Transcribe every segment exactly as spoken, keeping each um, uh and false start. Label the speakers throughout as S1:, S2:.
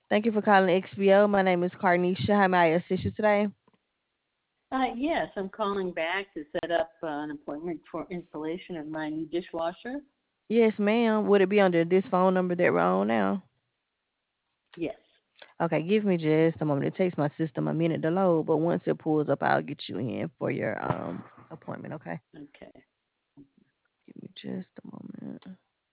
S1: Thank you for calling X B O. My name is Carnisha. How may I assist you today?
S2: Uh, yes, I'm calling back to set up uh, an appointment for installation of my new dishwasher.
S1: Yes, ma'am. Would it be under this phone number that we're on now?
S2: Yes.
S1: Okay, give me just a moment. It takes my system a minute to load, but once it pulls up, I'll get you in for your um appointment. Okay,
S2: Okay.
S1: give me just a moment.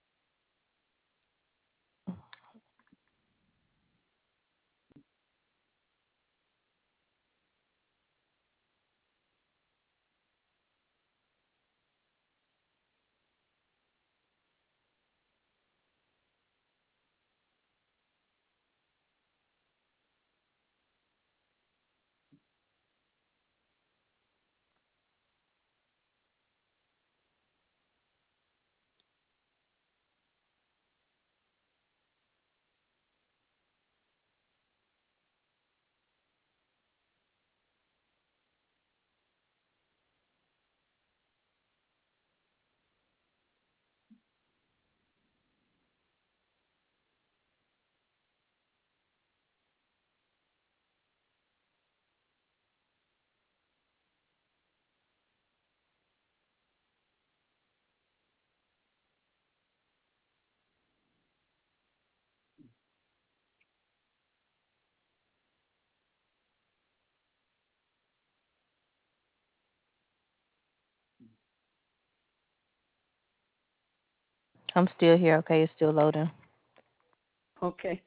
S1: I'm still here. Okay, it's still loading.
S2: Okay.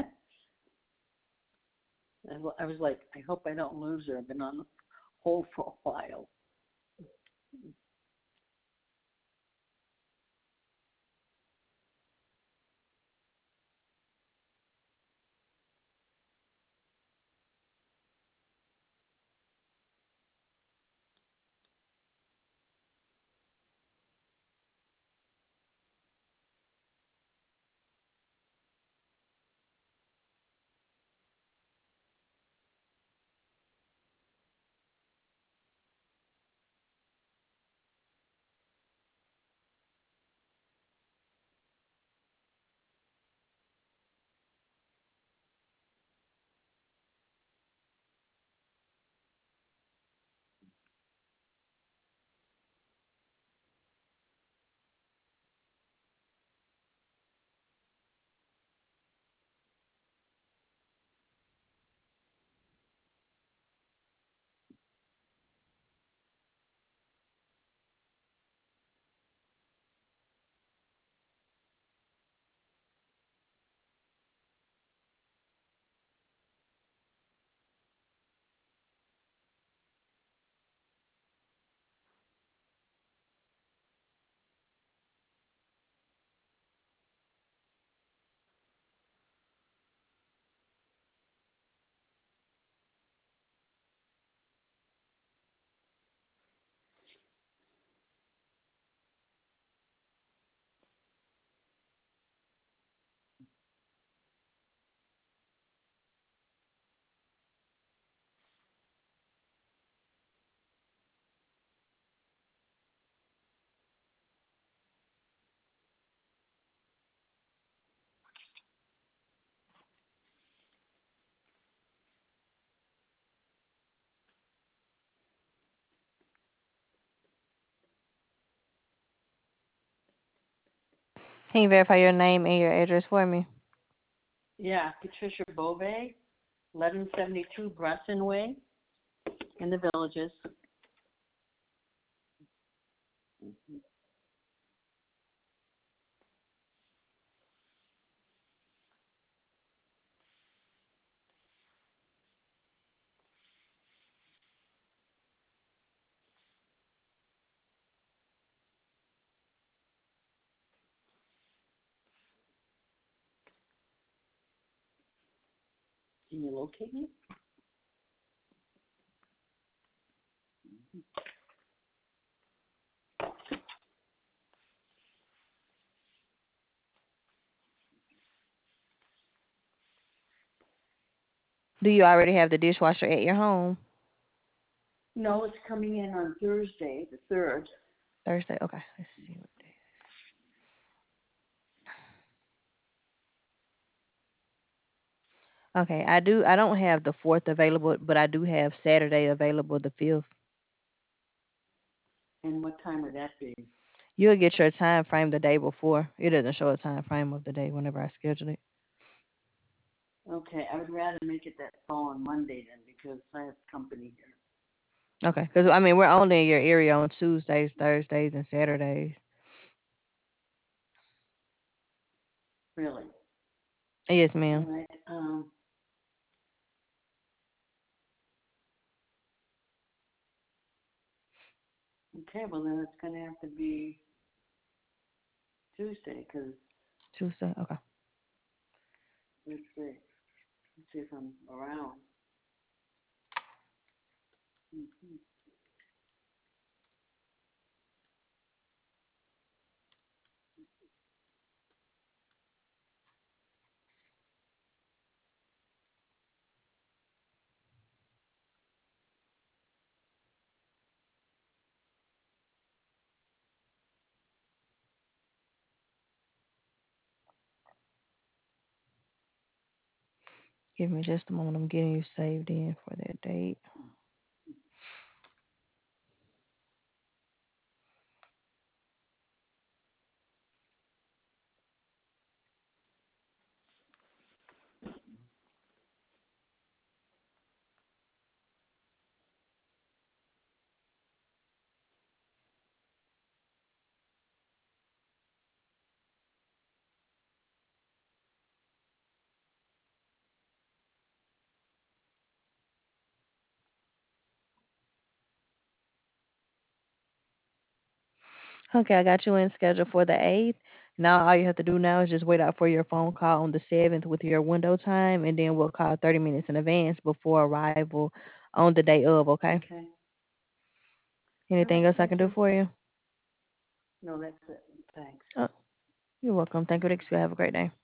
S2: I wa- I was like, I hope I don't lose her. I've been on hold for a while.
S1: Can you verify your name and your address for me?
S2: Yeah, Patricia Bove, eleven seventy-two Brusson Way in the Villages. Can you locate me?
S1: Do you already have the dishwasher at your home?
S2: No, it's coming in on Thursday, the third.
S1: Thursday. Okay, let's see what day. Okay, I do. I don't have the fourth available, but I do have Saturday available, the fifth.
S2: And what time would that be?
S1: You'll get your time frame the day before. It doesn't show a time frame of the day whenever I schedule it.
S2: Okay, I would rather make it that following Monday then because I have company here.
S1: Okay, because I mean we're only in your area on Tuesdays, Thursdays, and Saturdays.
S2: Really?
S1: Yes,
S2: All
S1: ma'am.
S2: right. Um. Okay. Well, then it's going to have to be Tuesday because
S1: Tuesday. Okay.
S2: let's see. Let's see if I'm around. Mm-hmm.
S1: Give me just a moment. I'm getting you saved in for that date. Okay, I got you in schedule for the eighth. Now all you have to do now is just wait out for your phone call on the seventh with your window time, and then we'll call thirty minutes in advance before arrival on the day of. Okay.
S2: Okay. All
S1: Anything
S2: right.
S1: else I
S2: Thank
S1: can do
S2: you.
S1: for you?
S2: No, that's it. Thanks.
S1: Oh, you're welcome. Thank you. You have a great day.